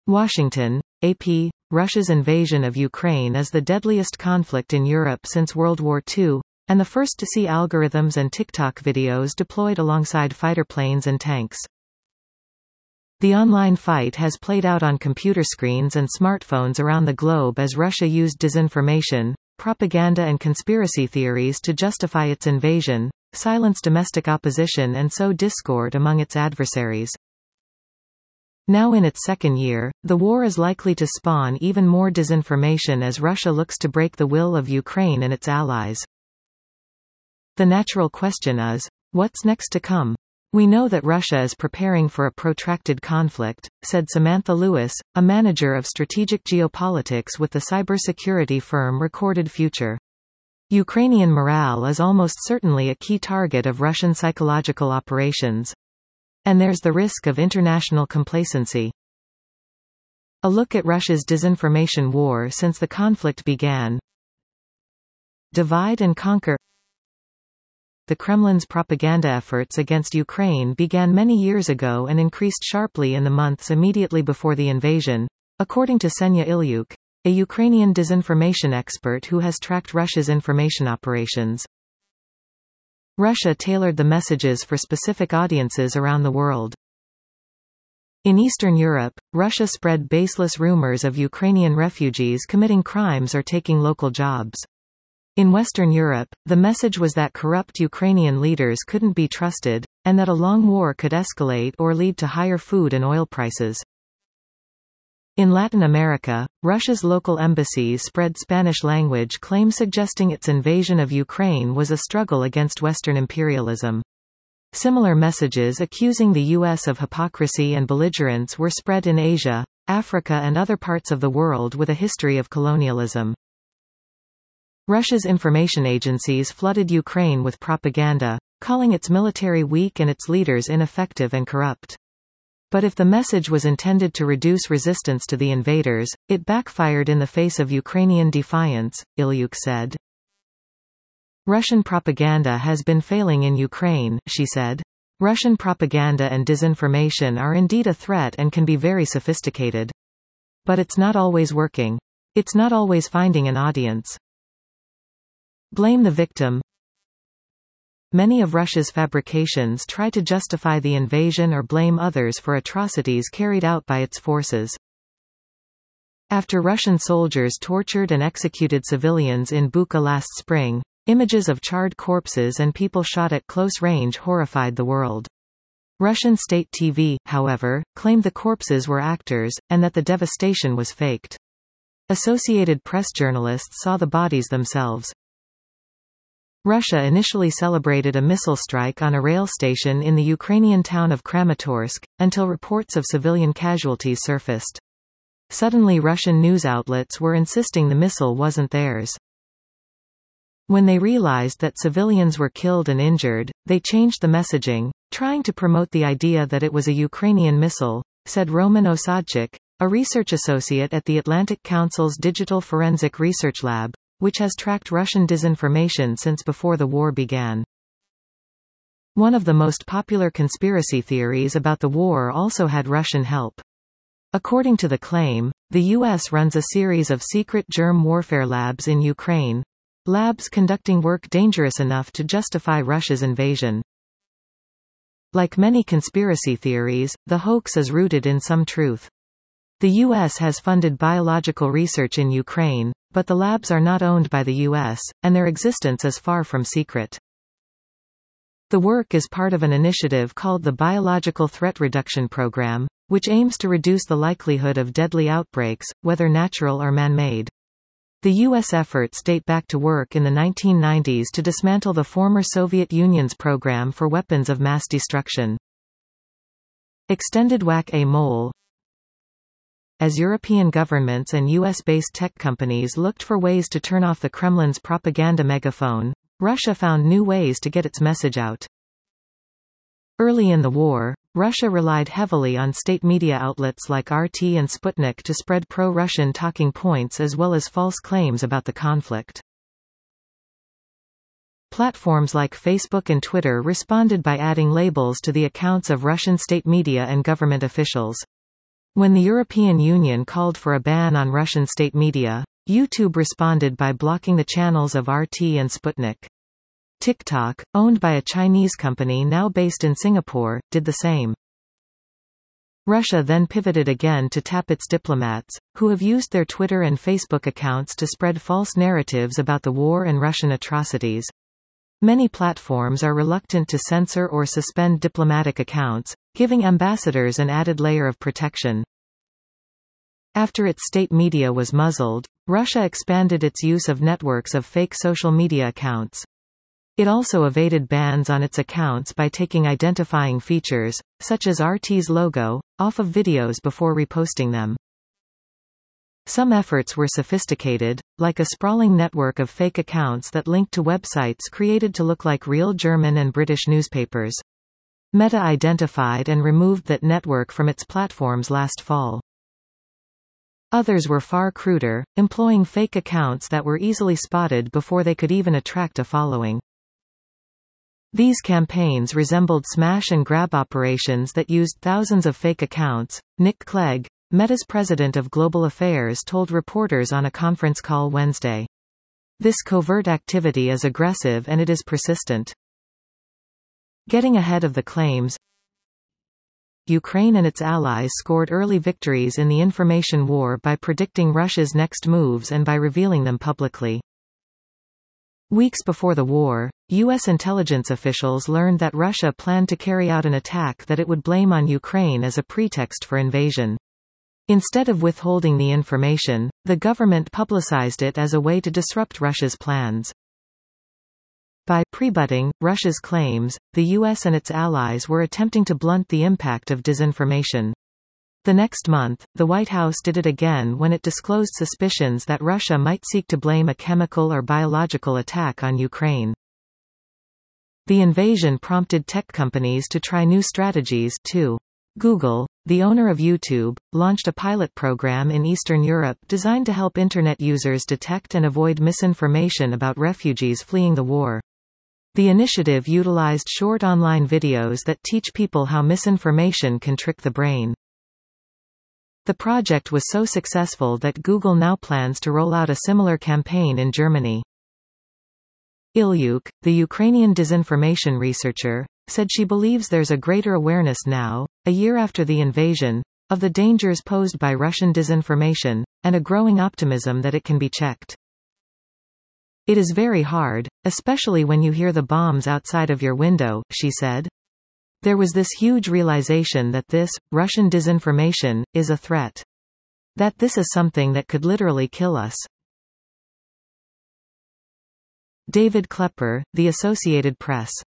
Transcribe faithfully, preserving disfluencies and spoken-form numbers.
Washington, A P. Russia's invasion of Ukraine is the deadliest conflict in Europe since World War Two, and the first to see algorithms and TikTok videos deployed alongside fighter planes and tanks. The online fight has played out on computer screens and smartphones around the globe as Russia used disinformation, propaganda and conspiracy theories to justify its invasion, silence domestic opposition and sow discord among its adversaries. Now in its second year, the war is likely to spawn even more disinformation as Russia looks to break the will of Ukraine and its allies. The natural question is, what's next to come? We know that Russia is preparing for a protracted conflict, said Samantha Lewis, a manager of strategic geopolitics with the cybersecurity firm Recorded Future. Ukrainian morale is almost certainly a key target of Russian psychological operations. And there's the risk of international complacency. A look at Russia's disinformation war since the conflict began. Divide and conquer. The Kremlin's propaganda efforts against Ukraine began many years ago and increased sharply in the months immediately before the invasion, according to Senya Ilyuk, a Ukrainian disinformation expert who has tracked Russia's information operations. Russia tailored the messages for specific audiences around the world. In Eastern Europe, Russia spread baseless rumors of Ukrainian refugees committing crimes or taking local jobs. In Western Europe, the message was that corrupt Ukrainian leaders couldn't be trusted, and that a long war could escalate or lead to higher food and oil prices. In Latin America, Russia's local embassies spread Spanish-language claims suggesting its invasion of Ukraine was a struggle against Western imperialism. Similar messages accusing the U S of hypocrisy and belligerence were spread in Asia, Africa and other parts of the world with a history of colonialism. Russia's information agencies flooded Ukraine with propaganda, calling its military weak and its leaders ineffective and corrupt. But if the message was intended to reduce resistance to the invaders, it backfired in the face of Ukrainian defiance, Ilyuk said. Russian propaganda has been failing in Ukraine, she said. Russian propaganda and disinformation are indeed a threat and can be very sophisticated. But it's not always working. It's not always finding an audience. Blame the victim. Many of Russia's fabrications try to justify the invasion or blame others for atrocities carried out by its forces. After Russian soldiers tortured and executed civilians in Bucha last spring, images of charred corpses and people shot at close range horrified the world. Russian state T V, however, claimed the corpses were actors, and that the devastation was faked. Associated Press journalists saw the bodies themselves. Russia initially celebrated a missile strike on a rail station in the Ukrainian town of Kramatorsk, until reports of civilian casualties surfaced. Suddenly Russian news outlets were insisting the missile wasn't theirs. When they realized that civilians were killed and injured, they changed the messaging, trying to promote the idea that it was a Ukrainian missile, said Roman Osadchik, a research associate at the Atlantic Council's Digital Forensic Research Lab, which has tracked Russian disinformation since before the war began. One of the most popular conspiracy theories about the war also had Russian help. According to the claim, the U S runs a series of secret germ warfare labs in Ukraine, labs conducting work dangerous enough to justify Russia's invasion. Like many conspiracy theories, the hoax is rooted in some truth. The U S has funded biological research in Ukraine, but the labs are not owned by the U S, and their existence is far from secret. The work is part of an initiative called the Biological Threat Reduction Program, which aims to reduce the likelihood of deadly outbreaks, whether natural or man-made. The U S efforts date back to work in the nineteen nineties to dismantle the former Soviet Union's program for weapons of mass destruction. Extended Whack-A-Mole. As European governments and U S-based tech companies looked for ways to turn off the Kremlin's propaganda megaphone, Russia found new ways to get its message out. Early in the war, Russia relied heavily on state media outlets like R T and Sputnik to spread pro-Russian talking points as well as false claims about the conflict. Platforms like Facebook and Twitter responded by adding labels to the accounts of Russian state media and government officials. When the European Union called for a ban on Russian state media, YouTube responded by blocking the channels of R T and Sputnik. TikTok, owned by a Chinese company now based in Singapore, did the same. Russia then pivoted again to tap its diplomats, who have used their Twitter and Facebook accounts to spread false narratives about the war and Russian atrocities. Many platforms are reluctant to censor or suspend diplomatic accounts, giving ambassadors an added layer of protection. After its state media was muzzled, Russia expanded its use of networks of fake social media accounts. It also evaded bans on its accounts by taking identifying features, such as R T's logo, off of videos before reposting them. Some efforts were sophisticated, like a sprawling network of fake accounts that linked to websites created to look like real German and British newspapers. Meta identified and removed that network from its platforms last fall. Others were far cruder, employing fake accounts that were easily spotted before they could even attract a following. These campaigns resembled smash-and-grab operations that used thousands of fake accounts. Nick Clegg, Meta's president of global affairs, told reporters on a conference call Wednesday. This covert activity is aggressive and it is persistent. Getting ahead of the claims, Ukraine and its allies scored early victories in the information war by predicting Russia's next moves and by revealing them publicly. Weeks before the war, U S intelligence officials learned that Russia planned to carry out an attack that it would blame on Ukraine as a pretext for invasion. Instead of withholding the information, the government publicized it as a way to disrupt Russia's plans. By rebutting Russia's claims, the U S and its allies were attempting to blunt the impact of disinformation. The next month, the White House did it again when it disclosed suspicions that Russia might seek to blame a chemical or biological attack on Ukraine. The invasion prompted tech companies to try new strategies, too. Google, the owner of YouTube, launched a pilot program in Eastern Europe designed to help Internet users detect and avoid misinformation about refugees fleeing the war. The initiative utilized short online videos that teach people how misinformation can trick the brain. The project was so successful that Google now plans to roll out a similar campaign in Germany. Ilyuk, the Ukrainian disinformation researcher, said she believes there's a greater awareness now, a year after the invasion, of the dangers posed by Russian disinformation, and a growing optimism that it can be checked. It is very hard, especially when you hear the bombs outside of your window, she said. There was this huge realization that this, Russian disinformation, is a threat. That this is something that could literally kill us. David Klepper, The Associated Press.